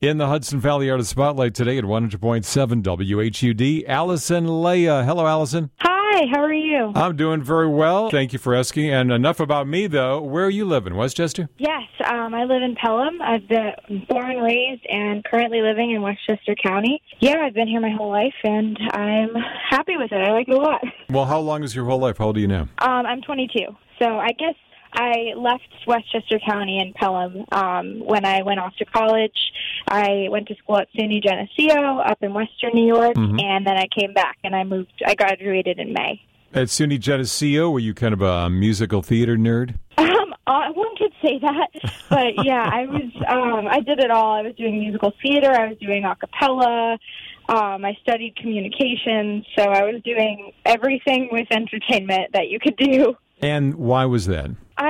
In the Hudson Valley Artist Spotlight today at 100.7 WHUD, Allison Leia. Hello, Allison. Hi, how are you? I'm doing very well. Thank you for asking. And enough about me, though. Where are you living? Westchester? Yes, I live in Pelham. I've been born, raised, and currently living in Westchester County. Yeah, I've been here my whole life, and I'm happy with it. I like it a lot. Well, how long is your whole life? How old are you now? I'm 22, so I guess I left Westchester County in Pelham when I went off to college. I went to school at SUNY Geneseo up in Western New York, and then I came back and I graduated in May. At SUNY Geneseo, were you kind of a musical theater nerd? One could say that, but yeah, I did it all. I was doing musical theater, I was doing a cappella, I studied communications, so I was doing everything with entertainment that you could do. And why was that?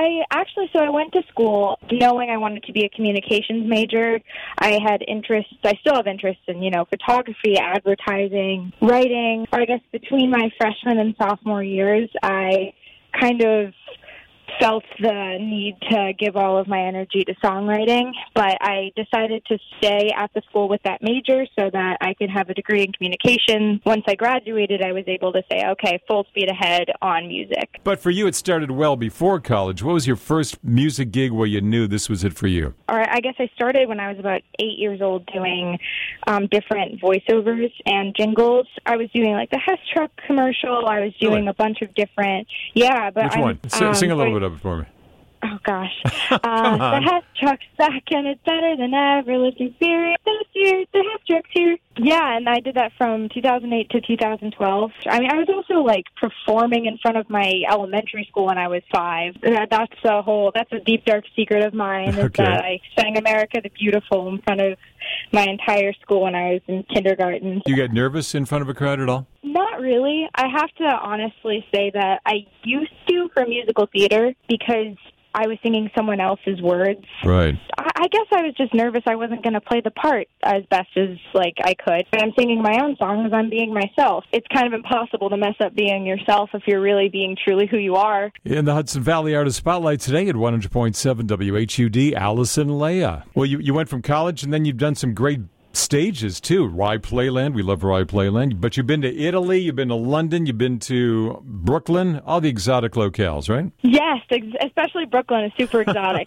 I went to school knowing I wanted to be a communications major. I still have interest in, photography, advertising, writing. I guess between my freshman and sophomore years, I kind of felt the need to give all of my energy to songwriting, but I decided to stay at the school with that major so that I could have a degree in communication. Once I graduated, I was able to say, okay, full speed ahead on music. But for you, it started well before college. What was your first music gig where you knew this was it for you? All right, I guess I started when I was about 8 years old doing different voiceovers and jingles. I was doing like the Hess Truck commercial. I was doing a bunch of different, but Which one? Sing a little bit of it for me. Oh, gosh. The Hess Truck's back, and it's better than ever. Lifting spirit this year. The Hess Truck's here. Yeah, and I did that from 2008 to 2012. I mean, I was also, performing in front of my elementary school when I was 5. That's a deep, dark secret of mine, is that I sang America the Beautiful in front of my entire school when I was in kindergarten. Do you get nervous in front of a crowd at all? Not really. I have to honestly say that I used to for musical theater because I was singing someone else's words. Right. I guess I was just nervous I wasn't going to play the part as best as I could. But I'm singing my own songs. I'm being myself. It's kind of impossible to mess up being yourself if you're really being truly who you are. In the Hudson Valley Artist Spotlight today at 100.7 WHUD, Allison Leia. Well, you went from college and then you've done some great stages too. Rye Playland, we love Rye Playland. But you've been to Italy, you've been to London, you've been to Brooklyn, all the exotic locales, right? Yes, especially Brooklyn is super exotic.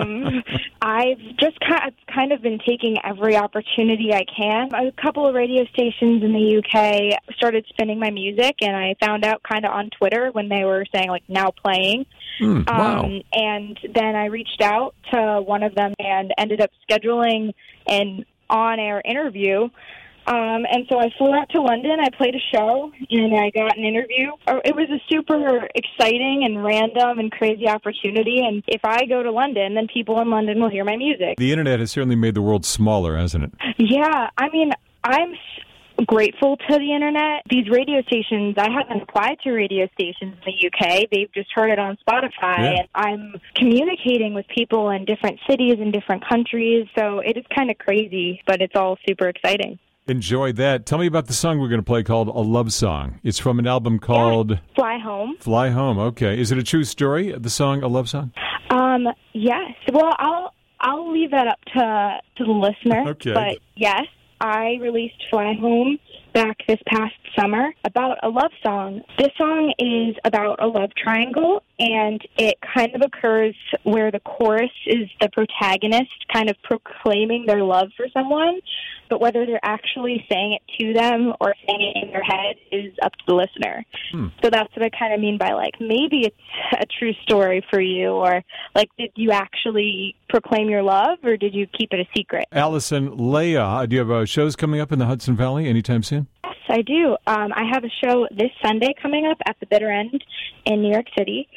I've just kind of been taking every opportunity I can. A couple of radio stations in the UK started spinning my music, and I found out kind of on Twitter when they were saying now playing. Wow. And then I reached out to one of them and ended up scheduling an on-air interview. And so I flew out to London, I played a show, and I got an interview. It was a super exciting and random and crazy opportunity, and if I go to London, then people in London will hear my music. The internet has certainly made the world smaller, hasn't it? Yeah, I mean, I'm grateful to the internet. These radio stations, I haven't applied to radio stations in the UK. They've just heard it on Spotify. And I'm communicating with people in different cities and different countries. So it is kind of crazy, but it's all super exciting. Enjoy that. Tell me about the song we're going to play called A Love Song. It's from an album called Fly Home. Fly Home, okay. Is it a true story, the song A Love Song? Yes. Well, I'll leave that up to the listener. Okay. But yes, I released Fly Home back this past summer about a love song. This song is about a love triangle, and it kind of occurs where the chorus is the protagonist kind of proclaiming their love for someone, but whether they're actually saying it to them or saying it in their head is up to the listener. So that's what I kind of mean by, maybe it's a true story for you, or, did you actually proclaim your love, or did you keep it a secret? Allison Leia, do you have shows coming up in the Hudson Valley anytime soon? Yes, I do. I have a show this Sunday coming up at the Bitter End in New York City.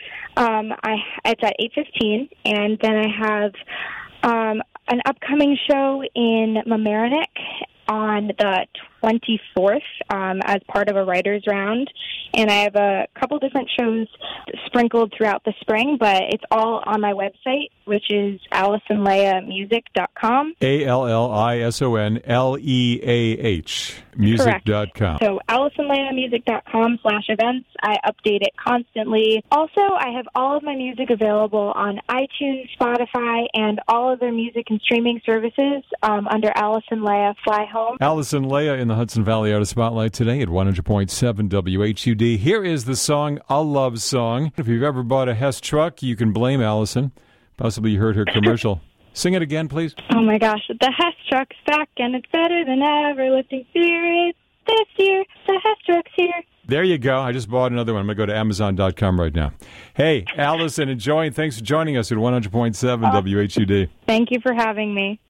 It's at 8:15, and then I have an upcoming show in Mamaroneck on the 24th as part of a writer's round. And I have a couple different shows sprinkled throughout the spring, but it's all on my website, which is AllisonLeiamusic.com. AllisonLeah. music.com. So AllisonLeaMusic.com/events. I update it constantly. Also, I have all of my music available on iTunes, Spotify, and all other music and streaming services under Allison Leah Fly Home. Allison Leah in the Hudson Valley Artist Spotlight today at 100.7 WHUD. Here is the song, A Love Song. If you've ever bought a Hess truck, you can blame Allison. Possibly you heard her commercial. Sing it again, please. Oh, my gosh. The Hess truck's back, and it's better than ever, lifting spirits this year. The Hess truck's here. There you go. I just bought another one. I'm going to go to Amazon.com right now. Hey, Allison, enjoying. Thanks for joining us at 100.7 WHUD. Thank you for having me.